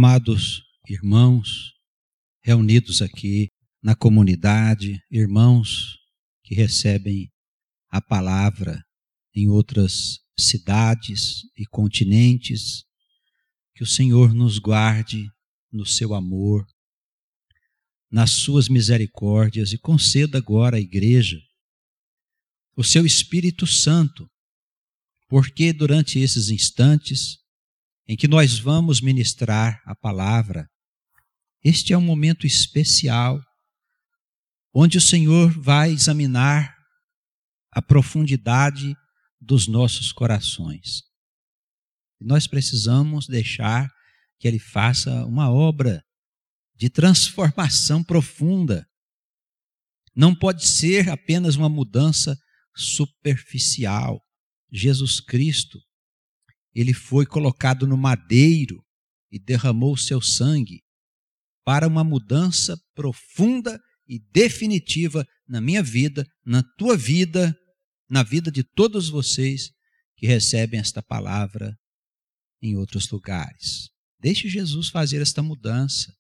Amados irmãos, reunidos aqui na comunidade, irmãos que recebem a palavra em outras cidades e continentes, que o Senhor nos guarde no seu amor, nas suas misericórdias, e conceda agora à igreja o seu Espírito Santo, porque durante esses instantes em que nós vamos ministrar a palavra, este é um momento especial, onde o Senhor vai examinar a profundidade dos nossos corações. E nós precisamos deixar que Ele faça uma obra de transformação profunda. Não pode ser apenas uma mudança superficial. Jesus Cristo, Ele foi colocado no madeiro e derramou o seu sangue para uma mudança profunda e definitiva na minha vida, na tua vida, na vida de todos vocês que recebem esta palavra em outros lugares. Deixe Jesus fazer esta mudança.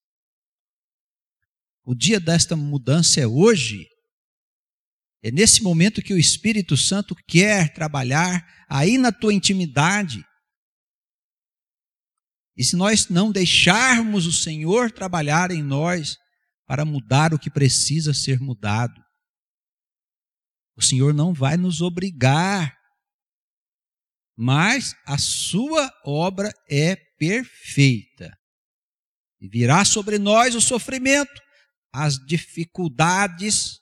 O dia desta mudança é hoje. É nesse momento que o Espírito Santo quer trabalhar aí na tua intimidade. E se nós não deixarmos o Senhor trabalhar em nós para mudar o que precisa ser mudado, o Senhor não vai nos obrigar, mas a sua obra é perfeita. E virá sobre nós o sofrimento, as dificuldades.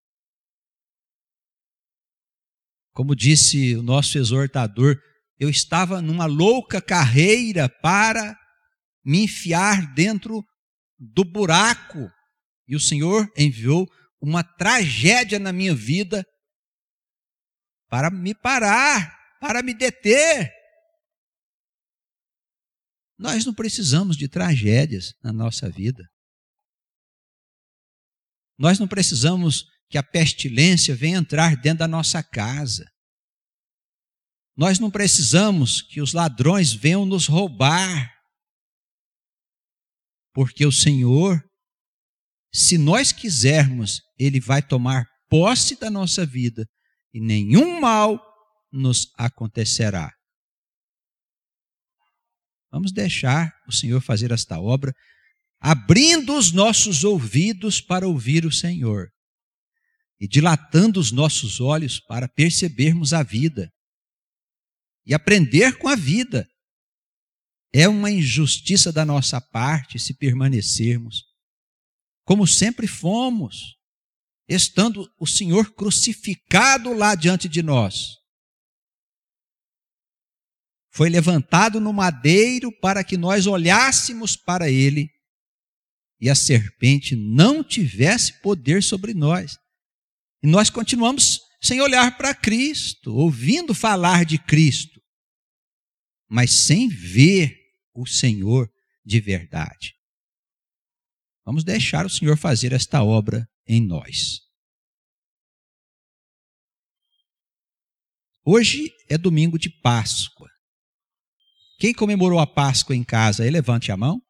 Como disse o nosso exortador, eu estava numa louca carreira para me enfiar dentro do buraco. E o Senhor enviou uma tragédia na minha vida para me parar, para me deter. Nós não precisamos de tragédias na nossa vida. Nós não precisamos que a pestilência venha entrar dentro da nossa casa. Nós não precisamos que os ladrões venham nos roubar. Porque o Senhor, se nós quisermos, Ele vai tomar posse da nossa vida e nenhum mal nos acontecerá. Vamos deixar o Senhor fazer esta obra, abrindo os nossos ouvidos para ouvir o Senhor e dilatando os nossos olhos para percebermos a vida e aprender com a vida. É uma injustiça da nossa parte se permanecermos como sempre fomos, estando o Senhor crucificado lá diante de nós. Foi levantado no madeiro para que nós olhássemos para Ele e a serpente não tivesse poder sobre nós. E nós continuamos sem olhar para Cristo, ouvindo falar de Cristo, mas sem ver o Senhor de verdade. Vamos deixar o Senhor fazer esta obra em nós. Hoje é domingo de Páscoa. Quem comemorou a Páscoa em casa aí, levante a mão.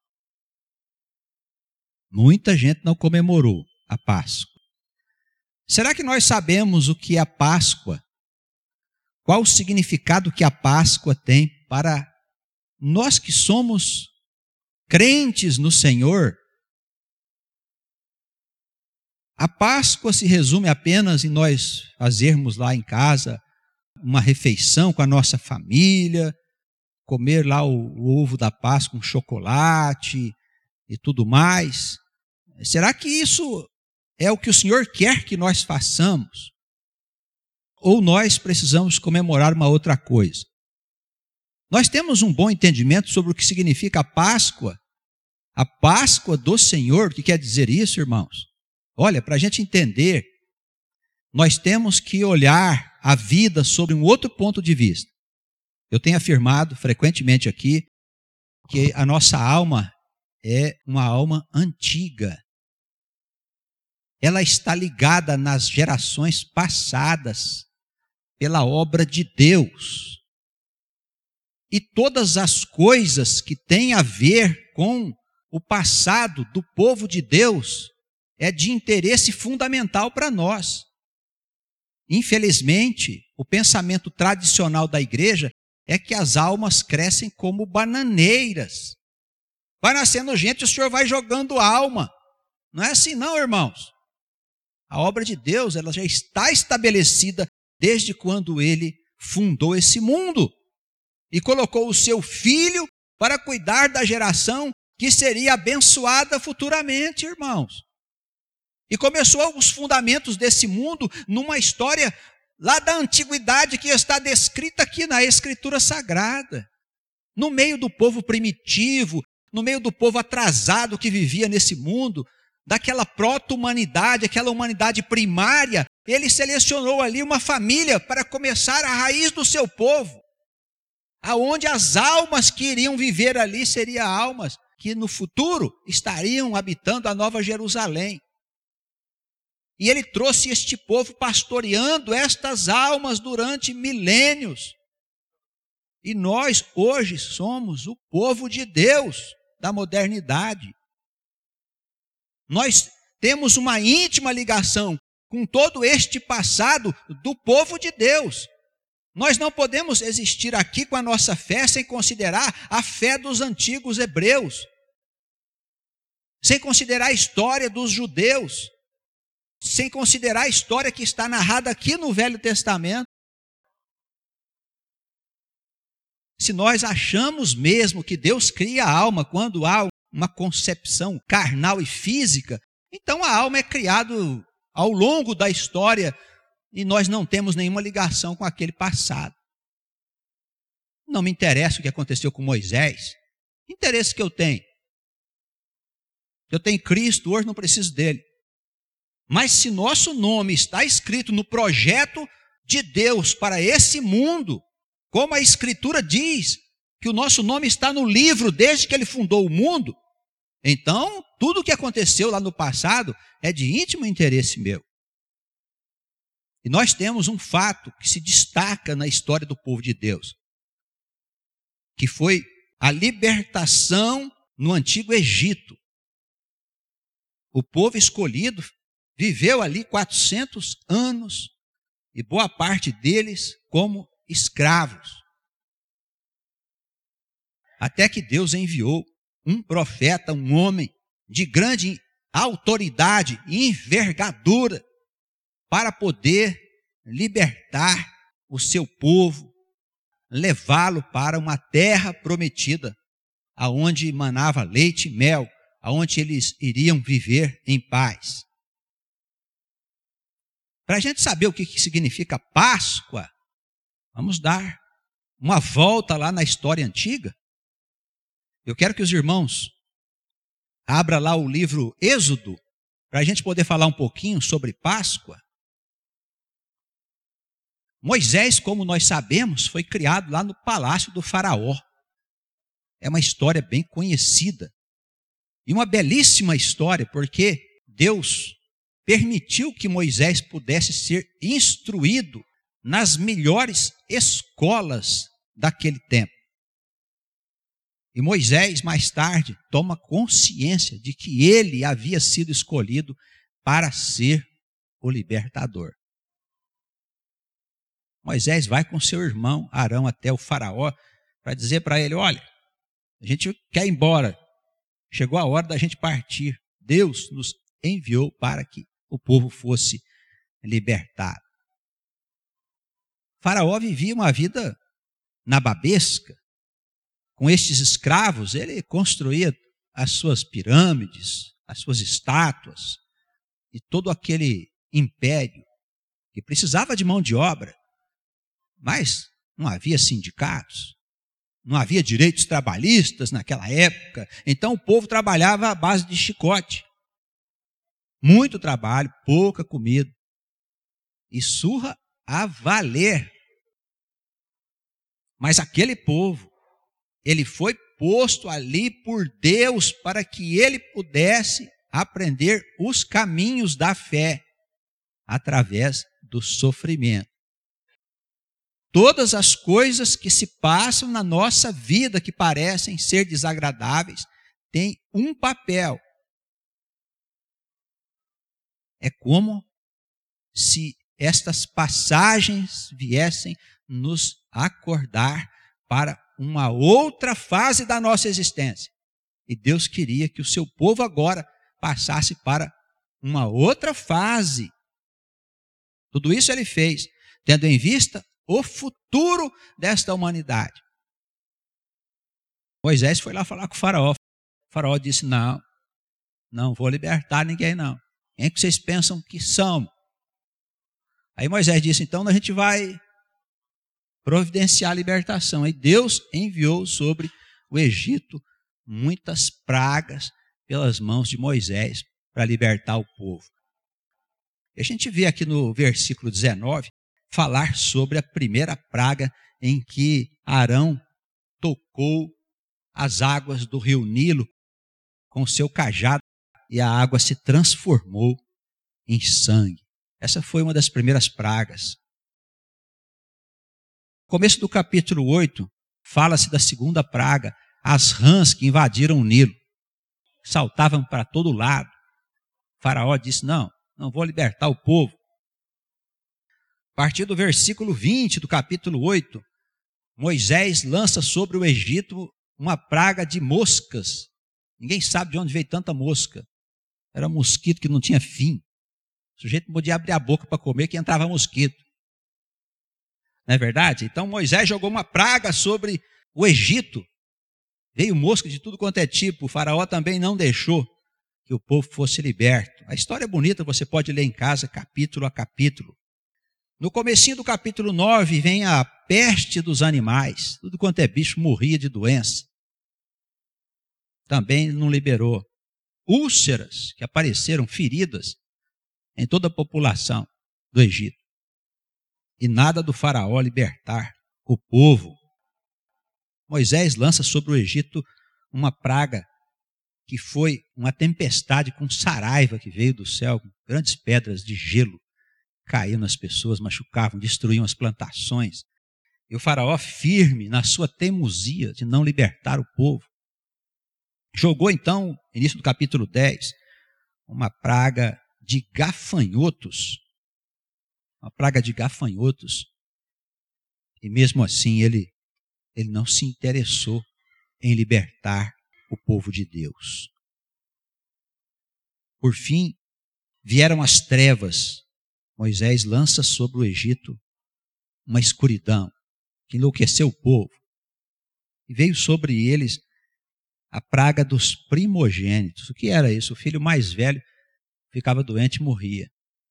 Muita gente não comemorou a Páscoa. Será que nós sabemos o que é a Páscoa? Qual o significado que a Páscoa tem para nós que somos crentes no Senhor? A Páscoa se resume apenas em nós fazermos lá em casa uma refeição com a nossa família, comer lá o ovo da Páscoa com chocolate e tudo mais. Será que isso é o que o Senhor quer que nós façamos? Ou nós precisamos comemorar uma outra coisa? Nós temos um bom entendimento sobre o que significa a Páscoa do Senhor. O que quer dizer isso, irmãos? Olha, para a gente entender, nós temos que olhar a vida sobre um outro ponto de vista. Eu tenho afirmado frequentemente aqui que a nossa alma é uma alma antiga. Ela está ligada nas gerações passadas pela obra de Deus. E todas as coisas que têm a ver com o passado do povo de Deus é de interesse fundamental para nós. Infelizmente, o pensamento tradicional da igreja é que as almas crescem como bananeiras. Vai nascendo gente, o Senhor vai jogando alma. Não é assim não, irmãos. A obra de Deus, ela já está estabelecida desde quando Ele fundou esse mundo e colocou o seu Filho para cuidar da geração que seria abençoada futuramente, irmãos. E começou os fundamentos desse mundo numa história lá da antiguidade que está descrita aqui na Escritura Sagrada. No meio do povo primitivo, no meio do povo atrasado que vivia nesse mundo, daquela proto-humanidade, aquela humanidade primária, ele selecionou ali uma família para começar a raiz do seu povo, aonde as almas que iriam viver ali seriam almas que no futuro estariam habitando a Nova Jerusalém. E ele trouxe este povo pastoreando estas almas durante milênios. E nós hoje somos o povo de Deus da modernidade. Nós temos uma íntima ligação com todo este passado do povo de Deus. Nós não podemos existir aqui com a nossa fé sem considerar a fé dos antigos hebreus, sem considerar a história dos judeus, sem considerar a história que está narrada aqui no Velho Testamento. Se nós achamos mesmo que Deus cria a alma quando há uma concepção carnal e física, então a alma é criada ao longo da história e nós não temos nenhuma ligação com aquele passado. Não me interessa o que aconteceu com Moisés. Que interesse que eu tenho? Eu tenho Cristo, hoje não preciso dele. Mas se nosso nome está escrito no projeto de Deus para esse mundo, como a Escritura diz que o nosso nome está no livro desde que ele fundou o mundo, então tudo o que aconteceu lá no passado é de íntimo interesse meu. E nós temos um fato que se destaca na história do povo de Deus, que foi a libertação no Antigo Egito. O povo escolhido viveu ali 400 anos e boa parte deles como escravos. Até que Deus enviou um profeta, um homem de grande autoridade e envergadura para poder libertar o seu povo, levá-lo para uma terra prometida, aonde manava leite e mel, aonde eles iriam viver em paz. Para a gente saber o que significa Páscoa, vamos dar uma volta lá na história antiga. Eu quero que os irmãos abram lá o livro Êxodo, para a gente poder falar um pouquinho sobre Páscoa. Moisés, como nós sabemos, foi criado lá no palácio do faraó. É uma história bem conhecida. E uma belíssima história, porque Deus permitiu que Moisés pudesse ser instruído nas melhores escolas daquele tempo. E Moisés, mais tarde, toma consciência de que ele havia sido escolhido para ser o libertador. Moisés vai com seu irmão Arão até o faraó para dizer para ele: olha, a gente quer ir embora, chegou a hora da gente partir. Deus nos enviou para que o povo fosse libertado. Faraó vivia uma vida nababesca. Com estes escravos, ele construía as suas pirâmides, as suas estátuas e todo aquele império que precisava de mão de obra. Mas não havia sindicatos, não havia direitos trabalhistas naquela época, então o povo trabalhava à base de chicote. Muito trabalho, pouca comida e surra a valer. Mas aquele povo, ele foi posto ali por Deus para que ele pudesse aprender os caminhos da fé através do sofrimento. Todas as coisas que se passam na nossa vida que parecem ser desagradáveis tem um papel. É como se estas passagens viessem nos acordar para uma outra fase da nossa existência. E Deus queria que o seu povo agora passasse para uma outra fase. Tudo isso ele fez, tendo em vista o futuro desta humanidade. Moisés foi lá falar com o faraó. O faraó disse, não vou libertar ninguém não. Quem é que vocês pensam que são? Aí Moisés disse, então a gente vai providenciar a libertação. Aí Deus enviou sobre o Egito muitas pragas pelas mãos de Moisés para libertar o povo. E a gente vê aqui no versículo 19 falar sobre a primeira praga em que Arão tocou as águas do rio Nilo com o seu cajado e a água se transformou em sangue. Essa foi uma das primeiras pragas. No começo do capítulo 8, fala-se da segunda praga, as rãs que invadiram o Nilo. Saltavam para todo lado. O faraó disse, não vou libertar o povo. A partir do versículo 20 do capítulo 8, Moisés lança sobre o Egito uma praga de moscas. Ninguém sabe de onde veio tanta mosca. Era um mosquito que não tinha fim. O sujeito não podia abrir a boca para comer que entrava mosquito. Não é verdade? Então Moisés jogou uma praga sobre o Egito. Veio mosca de tudo quanto é tipo. O faraó também não deixou que o povo fosse liberto. A história é bonita, você pode ler em casa capítulo a capítulo. No comecinho do capítulo 9 vem a peste dos animais. Tudo quanto é bicho morria de doença. Também não liberou. Úlceras que apareceram, feridas em toda a população do Egito. E nada do faraó libertar o povo. Moisés lança sobre o Egito uma praga que foi uma tempestade com saraiva que veio do céu, grandes pedras de gelo caíam nas pessoas, machucavam, destruíam as plantações. E o faraó, firme na sua teimosia de não libertar o povo, jogou então, início do capítulo 10, uma praga de gafanhotos. Uma praga de gafanhotos. E mesmo assim ele não se interessou em libertar o povo de Deus. Por fim, vieram as trevas. Moisés lança sobre o Egito uma escuridão que enlouqueceu o povo. E veio sobre eles a praga dos primogênitos. O que era isso? O filho mais velho ficava doente e morria.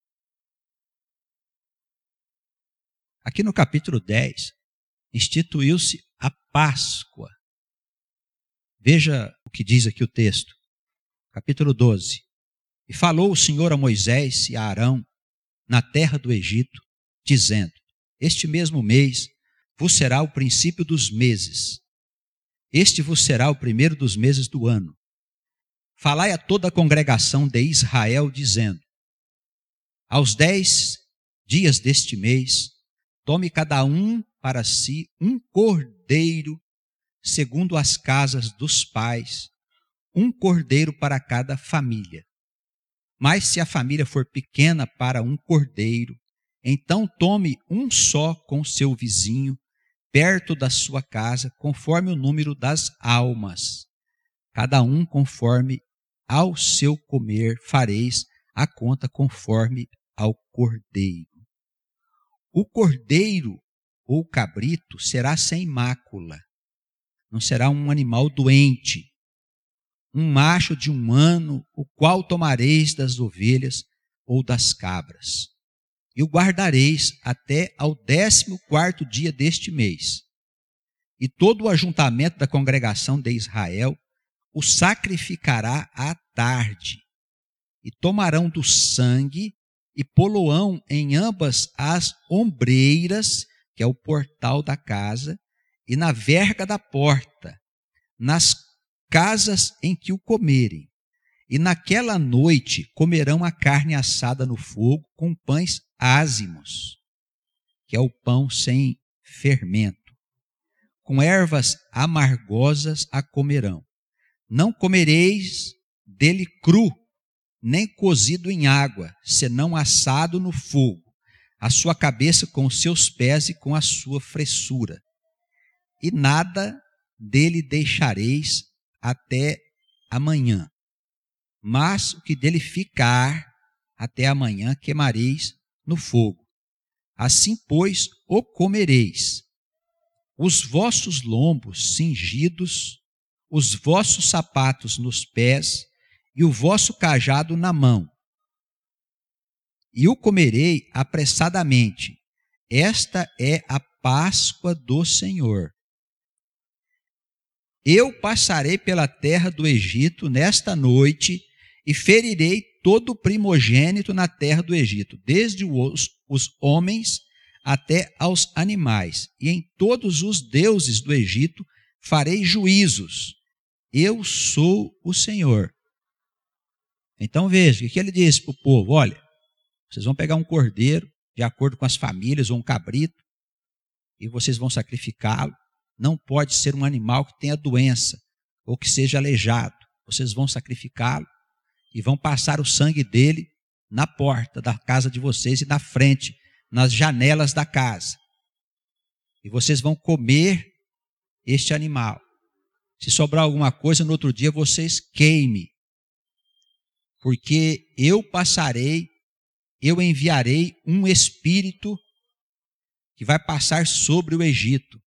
Aqui no capítulo 10, instituiu-se a Páscoa. Veja o que diz aqui o texto. Capítulo 12. E falou o Senhor a Moisés e a Arão na terra do Egito, dizendo, este mesmo mês vos será o princípio dos meses. Este vos será o primeiro dos meses do ano. Falai a toda a congregação de Israel, dizendo, aos 10 dias deste mês, tome cada um para si um cordeiro, segundo as casas dos pais, um cordeiro para cada família. Mas se a família for pequena para um cordeiro, então tome um só com seu vizinho, perto da sua casa, conforme o número das almas. Cada um conforme ao seu comer fareis a conta conforme ao cordeiro. O cordeiro ou cabrito será sem mácula, não será um animal doente, um macho de 1 ano, o qual tomareis das ovelhas ou das cabras, e o guardareis até ao 14º dia deste mês. E todo o ajuntamento da congregação de Israel o sacrificará à tarde, e tomarão do sangue e poloão em ambas as ombreiras, que é o portal da casa, e na verga da porta, nas casas em que o comerem. E naquela noite comerão a carne assada no fogo com pães ázimos, que é o pão sem fermento. Com ervas amargosas a comerão. Não comereis dele cru, nem cozido em água, senão assado no fogo, a sua cabeça com os seus pés e com a sua fressura. E nada dele deixareis até amanhã. Mas o que dele ficar até amanhã queimareis no fogo. Assim, pois, o comereis. Os vossos lombos cingidos, os vossos sapatos nos pés e o vosso cajado na mão. E o comerei apressadamente. Esta é a Páscoa do Senhor. Eu passarei pela terra do Egito nesta noite e ferirei todo o primogênito na terra do Egito, desde os homens até aos animais. E em todos os deuses do Egito farei juízos. Eu sou o Senhor. Então veja, o que ele disse para o povo? Olha, vocês vão pegar um cordeiro, de acordo com as famílias, ou um cabrito, e vocês vão sacrificá-lo. Não pode ser um animal que tenha doença, ou que seja aleijado. Vocês vão sacrificá-lo e vão passar o sangue dele na porta da casa de vocês e na frente, nas janelas da casa. E vocês vão comer este animal. Se sobrar alguma coisa, no outro dia vocês queimem. Porque eu enviarei um espírito que vai passar sobre o Egito.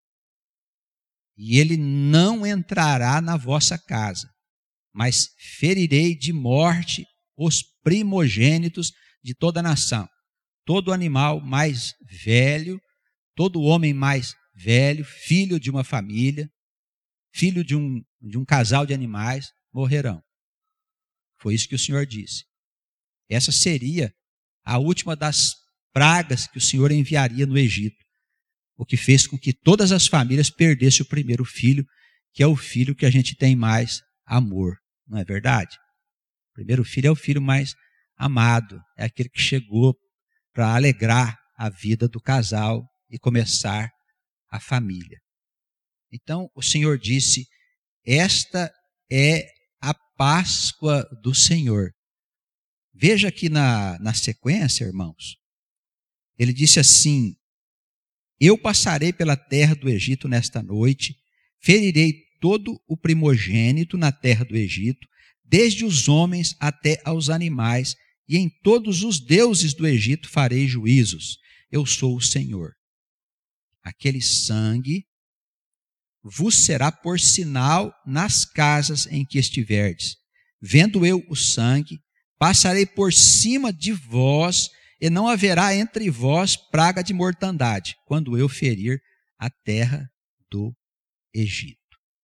E ele não entrará na vossa casa, mas ferirei de morte os primogênitos de toda a nação. Todo animal mais velho, todo homem mais velho, filho de uma família, filho de um casal de animais, morrerão. Foi isso que o Senhor disse. Essa seria a última das pragas que o Senhor enviaria no Egito, o que fez com que todas as famílias perdessem o primeiro filho, que é o filho que a gente tem mais amor, não é verdade? O primeiro filho é o filho mais amado, é aquele que chegou para alegrar a vida do casal e começar a família. Então o Senhor disse, esta é a Páscoa do Senhor. Veja aqui na sequência, irmãos, ele disse assim, eu passarei pela terra do Egito nesta noite, ferirei todo o primogênito na terra do Egito, desde os homens até aos animais, e em todos os deuses do Egito farei juízos. Eu sou o Senhor. Aquele sangue vos será por sinal nas casas em que estiverdes. Vendo eu o sangue, passarei por cima de vós, e não haverá entre vós praga de mortandade, quando eu ferir a terra do Egito.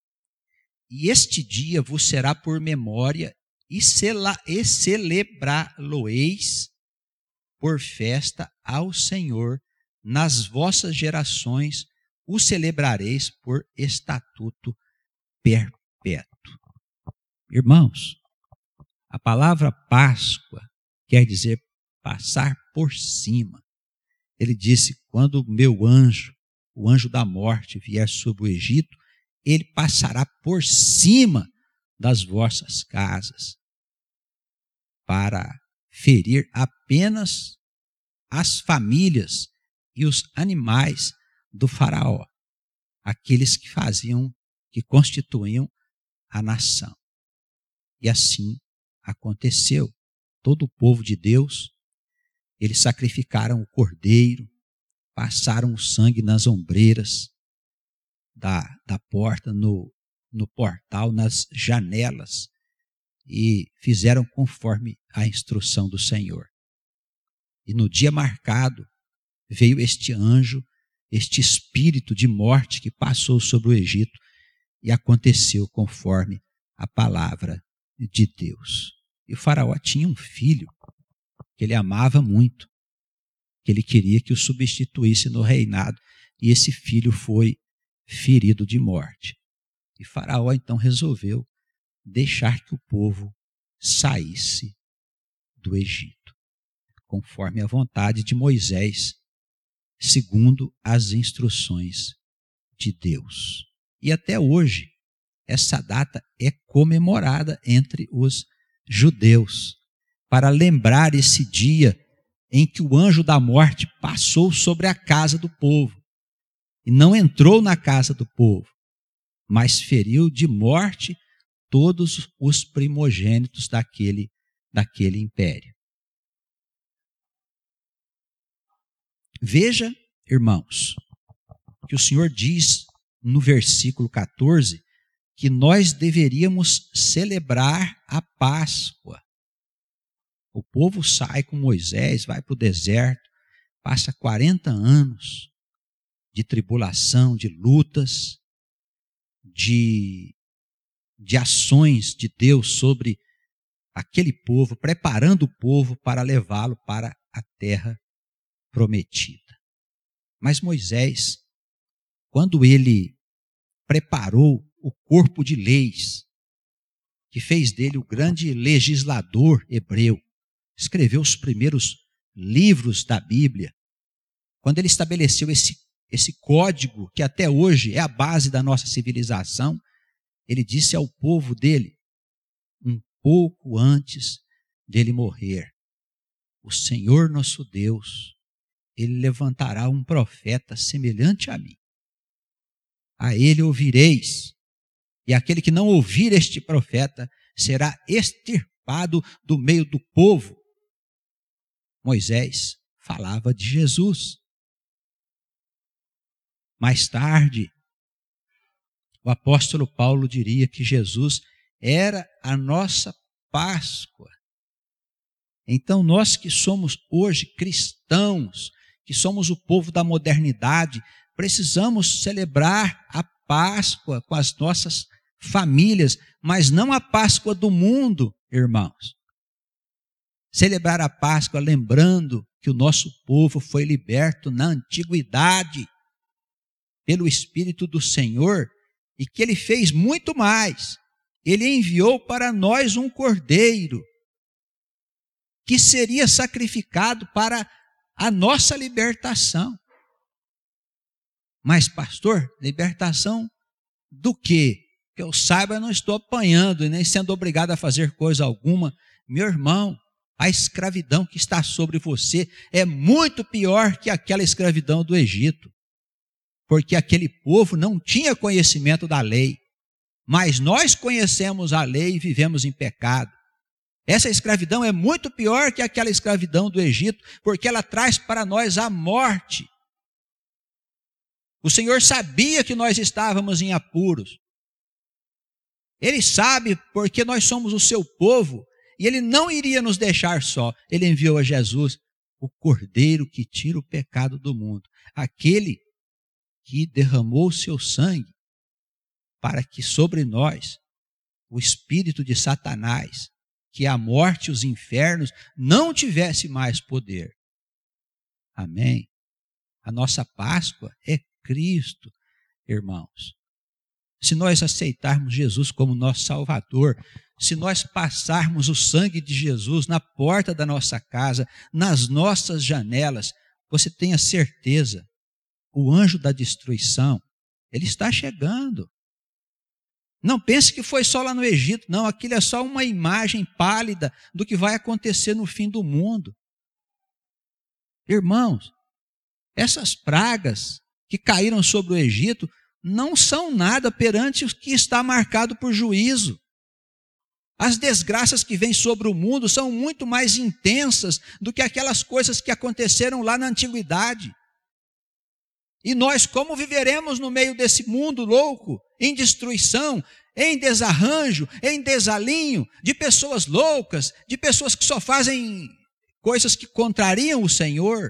E este dia vos será por memória, e celebrá-lo-eis por festa ao Senhor, nas vossas gerações o celebrareis por estatuto perpétuo. Irmãos, a palavra Páscoa quer dizer passar por cima. Ele disse, quando o meu anjo, o anjo da morte, vier sobre o Egito, ele passará por cima das vossas casas para ferir apenas as famílias e os animais do faraó, aqueles que constituíam a nação. E assim aconteceu. Todo o povo de Deus, eles sacrificaram o cordeiro, passaram o sangue nas ombreiras da porta, no portal, nas janelas, e fizeram conforme a instrução do Senhor. E no dia marcado, veio este anjo, este espírito de morte que passou sobre o Egito, e aconteceu conforme a palavra de Deus. E o faraó tinha um filho que ele amava muito, que ele queria que o substituísse no reinado, e esse filho foi ferido de morte. E faraó então resolveu deixar que o povo saísse do Egito, conforme a vontade de Moisés, segundo as instruções de Deus. E até hoje, essa data é comemorada entre os judeus, para lembrar esse dia em que o anjo da morte passou sobre a casa do povo, e não entrou na casa do povo, mas feriu de morte todos os primogênitos daquele império. Veja, irmãos, que o Senhor diz no versículo 14 que nós deveríamos celebrar a Páscoa. O povo sai com Moisés, vai para o deserto, passa 40 anos de tribulação, de lutas, de ações de Deus sobre aquele povo, preparando o povo para levá-lo para a terra prometida. Mas Moisés, quando ele preparou o corpo de leis, que fez dele o grande legislador hebreu, escreveu os primeiros livros da Bíblia, quando ele estabeleceu esse código que até hoje é a base da nossa civilização, ele disse ao povo dele, um pouco antes dele morrer: o Senhor nosso Deus, ele levantará um profeta semelhante a mim. A ele ouvireis, e aquele que não ouvir este profeta será extirpado do meio do povo. Moisés falava de Jesus. Mais tarde, o apóstolo Paulo diria que Jesus era a nossa Páscoa. Então, nós que somos hoje cristãos, que somos o povo da modernidade, precisamos celebrar a Páscoa com as nossas famílias, mas não a Páscoa do mundo, irmãos. Celebrar a Páscoa lembrando que o nosso povo foi liberto na antiguidade pelo Espírito do Senhor e que ele fez muito mais. Ele enviou para nós um cordeiro que seria sacrificado para a nossa libertação. Mas, pastor, libertação do quê? Que eu saiba, eu não estou apanhando e nem sendo obrigado a fazer coisa alguma. Meu irmão, a escravidão que está sobre você é muito pior que aquela escravidão do Egito. Porque aquele povo não tinha conhecimento da lei. Mas nós conhecemos a lei e vivemos em pecado. Essa escravidão é muito pior que aquela escravidão do Egito, porque ela traz para nós a morte. O Senhor sabia que nós estávamos em apuros. Ele sabe porque nós somos o seu povo e Ele não iria nos deixar só. Ele enviou a Jesus, o Cordeiro que tira o pecado do mundo. Aquele que derramou o seu sangue para que sobre nós o espírito de Satanás, que é a morte e os infernos, não tivesse mais poder. Amém? A nossa Páscoa é Cristo, irmãos. Se nós aceitarmos Jesus como nosso Salvador, se nós passarmos o sangue de Jesus na porta da nossa casa, nas nossas janelas, você tenha certeza, o anjo da destruição, ele está chegando. Não pense que foi só lá no Egito, não, aquilo é só uma imagem pálida do que vai acontecer no fim do mundo. Irmãos, essas pragas que caíram sobre o Egito não são nada perante o que está marcado por juízo. As desgraças que vêm sobre o mundo são muito mais intensas do que aquelas coisas que aconteceram lá na antiguidade. E nós, como viveremos no meio desse mundo louco, em destruição, em desarranjo, em desalinho, de pessoas loucas, de pessoas que só fazem coisas que contrariam o Senhor?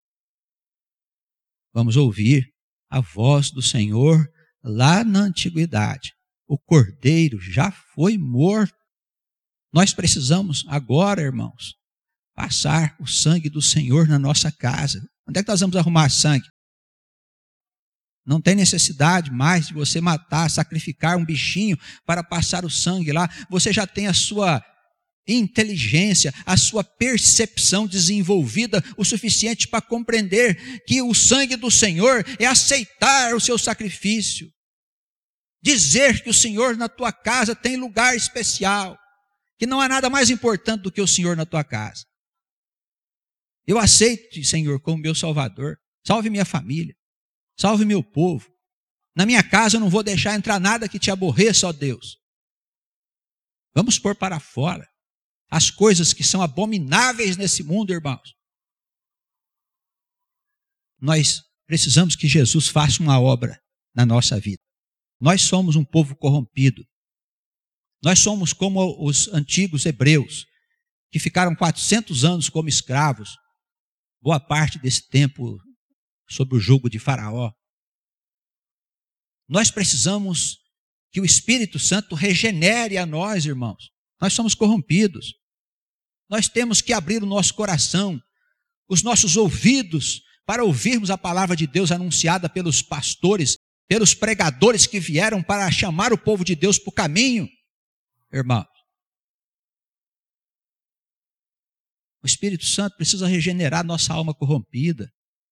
Vamos ouvir a voz do Senhor lá na antiguidade. O cordeiro já foi morto. Nós precisamos agora, irmãos, passar o sangue do Senhor na nossa casa. Onde é que nós vamos arrumar sangue? Não tem necessidade mais de você matar, sacrificar um bichinho para passar o sangue lá. Você já tem a sua inteligência, a sua percepção desenvolvida o suficiente para compreender que o sangue do Senhor é aceitar o seu sacrifício. dizer que o Senhor na tua casa tem lugar especial, que não há nada mais importante do que o Senhor na tua casa. Eu aceito, Senhor, como meu Salvador. Salve minha família, salve meu povo. Na minha casa eu não vou deixar entrar nada que te aborreça, ó Deus. Vamos pôr para fora as coisas que são abomináveis nesse mundo, irmãos. Nós precisamos que Jesus faça uma obra na nossa vida. Nós somos um povo corrompido. Nós somos como os antigos hebreus, que ficaram 400 anos como escravos, boa parte desse tempo sob o jugo de Faraó. Nós precisamos que o Espírito Santo regenere a nós, irmãos. Nós somos corrompidos. Nós temos que abrir o nosso coração, os nossos ouvidos, para ouvirmos a palavra de Deus anunciada pelos pastores, pelos pregadores que vieram para chamar o povo de Deus para o caminho, irmãos. O Espírito Santo precisa regenerar nossa alma corrompida.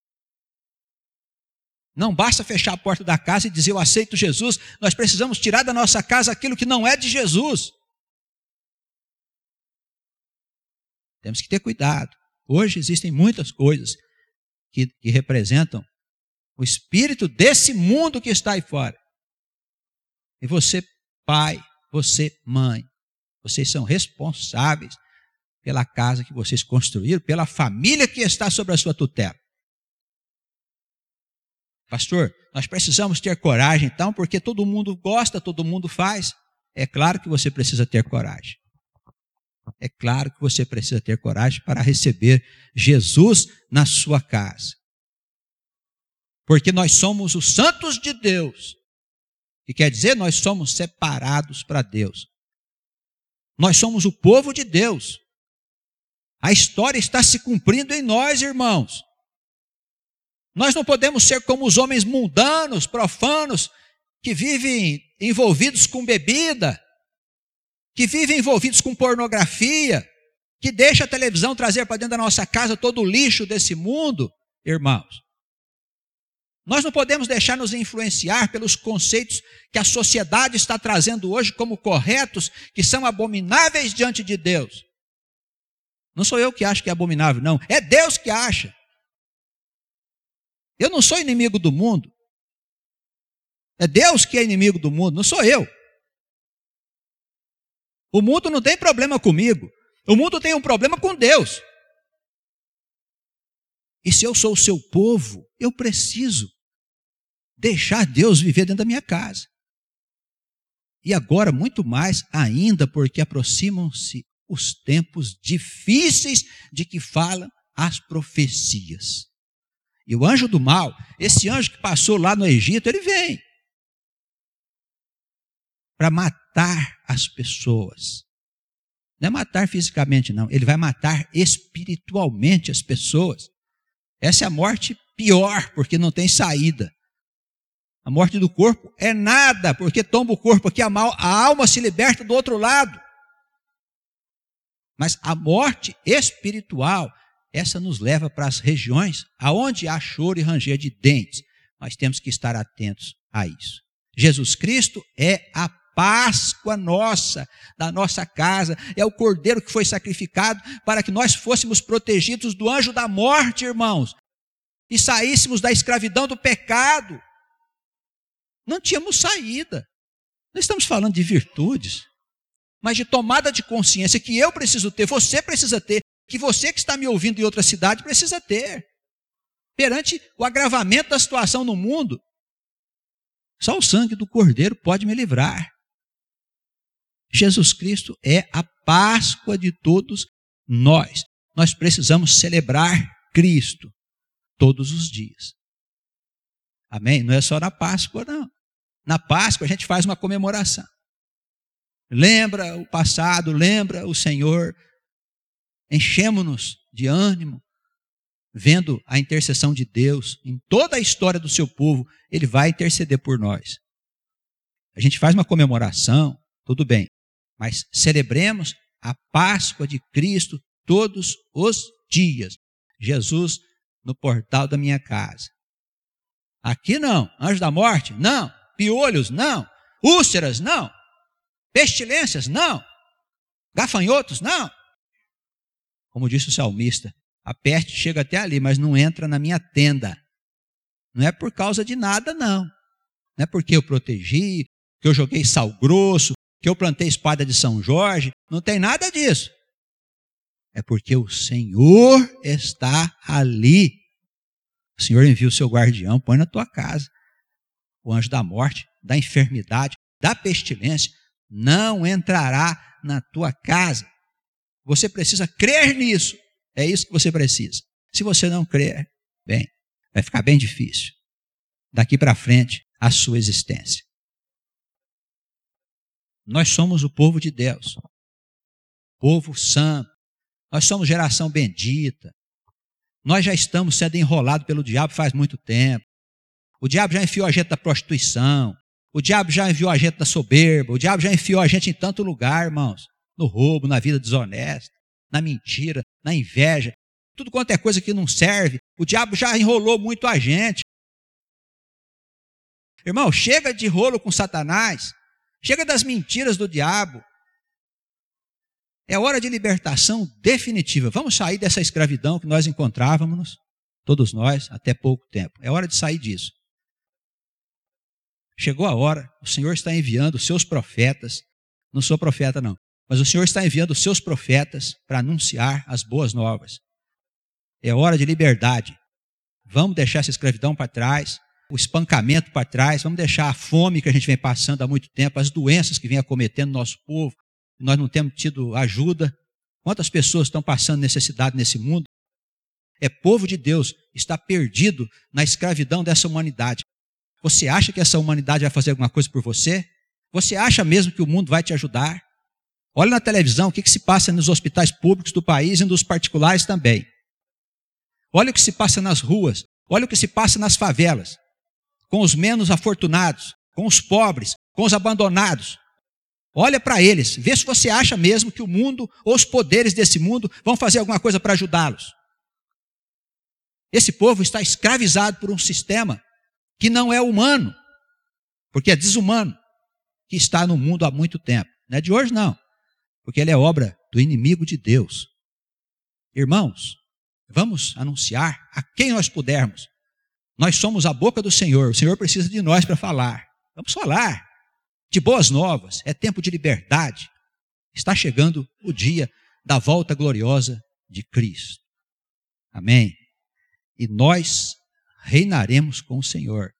Não basta fechar a porta da casa e dizer eu aceito Jesus. Nós precisamos tirar da nossa casa aquilo que não é de Jesus. Temos que ter cuidado. Hoje existem muitas coisas que representam o espírito desse mundo que está aí fora. E você, pai, você, mãe, vocês são responsáveis pela casa que vocês construíram, pela família que está sob a sua tutela. Pastor, nós precisamos ter coragem então, porque todo mundo gosta, todo mundo faz. É claro que você precisa ter coragem. É claro que você precisa ter coragem para receber Jesus na sua casa. Porque nós somos os santos de Deus. Que quer dizer, nós somos separados para Deus. Nós somos o povo de Deus. A história está se cumprindo em nós, irmãos. Nós não podemos ser como os homens mundanos, profanos, que vivem envolvidos com bebida, que vivem envolvidos com pornografia, que deixa a televisão trazer para dentro da nossa casa todo o lixo desse mundo, irmãos. Nós não podemos deixar nos influenciar pelos conceitos que a sociedade está trazendo hoje como corretos, que são abomináveis diante de Deus. Não sou eu que acho que é abominável, não. É Deus que acha. Eu não sou inimigo do mundo. É Deus que é inimigo do mundo, não sou eu. O mundo não tem problema comigo. O mundo tem um problema com Deus. E se eu sou o seu povo, eu preciso deixar Deus viver dentro da minha casa. E agora, muito mais ainda, porque aproximam-se os tempos difíceis de que falam as profecias. E o anjo do mal, esse anjo que passou lá no Egito, ele vem para matar as pessoas. Não é matar fisicamente, não. Ele vai matar espiritualmente as pessoas. Essa é a morte pior, porque não tem saída. A morte do corpo é nada, porque tomba o corpo aqui, a alma se liberta do outro lado. Mas a morte espiritual, essa nos leva para as regiões aonde há choro e ranger de dentes. Nós temos que estar atentos a isso. Jesus Cristo é a Páscoa nossa, da nossa casa, é o Cordeiro que foi sacrificado para que nós fôssemos protegidos do anjo da morte, irmãos, e saíssemos da escravidão do pecado. Não tínhamos saída. Não estamos falando de virtudes, mas de tomada de consciência que eu preciso ter, você precisa ter, que você que está me ouvindo em outra cidade precisa ter. Perante o agravamento da situação no mundo, só o sangue do Cordeiro pode me livrar. Jesus Cristo é a Páscoa de todos nós. Nós precisamos celebrar Cristo todos os dias. Amém? Não é só na Páscoa, não. Na Páscoa a gente faz uma comemoração. Lembra o passado, lembra o Senhor. Enchemos-nos de ânimo, vendo a intercessão de Deus em toda a história do seu povo. Ele vai interceder por nós. A gente faz uma comemoração, tudo bem, mas celebremos a Páscoa de Cristo todos os dias. Jesus no portal da minha casa. Aqui não, anjo da morte, não, piolhos, não. Úlceras, não. Pestilências, não. Gafanhotos, não. Como disse o salmista, a peste chega até ali, mas não entra na minha tenda. Não é por causa de nada, não. Não é porque eu protegi, que eu joguei sal grosso, que eu plantei espada de São Jorge. Não tem nada disso. É porque o Senhor está ali. O Senhor envia o seu guardião, põe na tua casa. O anjo da morte, da enfermidade, da pestilência, não entrará na tua casa. Você precisa crer nisso. É isso que você precisa. Se você não crer, bem, vai ficar bem difícil. Daqui para frente, a sua existência. Nós somos o povo de Deus. Povo santo. Nós somos geração bendita. Nós já estamos sendo enrolados pelo diabo faz muito tempo. O diabo já enfiou a gente na prostituição. O diabo já enviou a gente na soberba. O diabo já enfiou a gente em tanto lugar, irmãos. No roubo, na vida desonesta, na mentira, na inveja. Tudo quanto é coisa que não serve. O diabo já enrolou muito a gente. Irmão, chega de rolo com Satanás. Chega das mentiras do diabo. É hora de libertação definitiva. Vamos sair dessa escravidão que nós encontrávamos, todos nós, até pouco tempo. É hora de sair disso. Chegou a hora, o Senhor está enviando os seus profetas, não sou profeta não, mas o Senhor está enviando os seus profetas para anunciar as boas novas. É hora de liberdade. Vamos deixar essa escravidão para trás, o espancamento para trás, vamos deixar a fome que a gente vem passando há muito tempo, as doenças que vem acometendo nosso povo, nós não temos tido ajuda. Quantas pessoas estão passando necessidade nesse mundo? É povo de Deus, está perdido na escravidão dessa humanidade. Você acha que essa humanidade vai fazer alguma coisa por você? Você acha mesmo que o mundo vai te ajudar? Olha na televisão o que se passa nos hospitais públicos do país e nos particulares também. Olha o que se passa nas ruas, olha o que se passa nas favelas, com os menos afortunados, com os pobres, com os abandonados. Olha para eles, vê se você acha mesmo que o mundo ou os poderes desse mundo vão fazer alguma coisa para ajudá-los. Esse povo está escravizado por um sistema que não é humano, porque é desumano, que está no mundo há muito tempo. Não é de hoje não, porque ele é obra do inimigo de Deus. Irmãos, vamos anunciar a quem nós pudermos. Nós somos a boca do Senhor, o Senhor precisa de nós para falar. Vamos falar de boas novas, é tempo de liberdade. Está chegando o dia da volta gloriosa de Cristo. Amém? E nós reinaremos com o Senhor.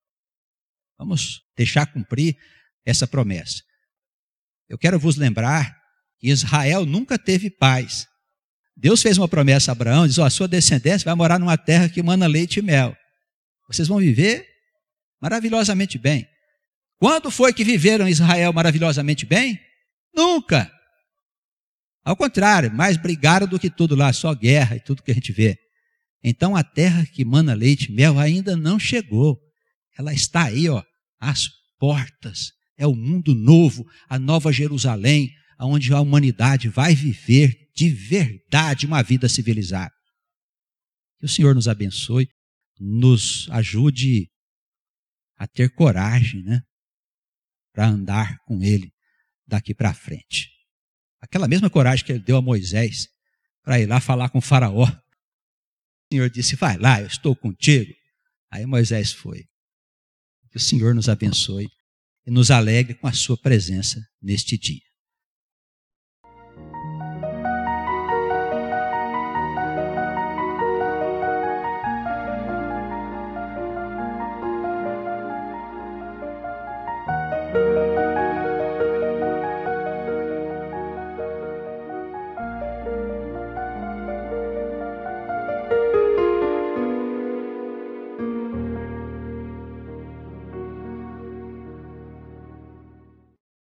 Vamos deixar cumprir essa promessa. Eu quero vos lembrar que Israel nunca teve paz. Deus fez uma promessa a Abraão, diz, a sua descendência vai morar numa terra que emana leite e mel. Vocês vão viver maravilhosamente bem. Quando foi que viveram Israel maravilhosamente bem? Nunca. Ao contrário, mais brigaram do que tudo lá, só guerra e tudo que a gente vê. Então a terra que emana leite e mel ainda não chegou. Ela está aí, às portas. É o mundo novo, a nova Jerusalém, onde a humanidade vai viver de verdade uma vida civilizada. Que o Senhor nos abençoe, nos ajude a ter coragem, né? Para andar com Ele daqui para frente. Aquela mesma coragem que Ele deu a Moisés para ir lá falar com o faraó. O Senhor disse, vai lá, eu estou contigo. Aí Moisés foi. Que o Senhor nos abençoe e nos alegre com a sua presença neste dia.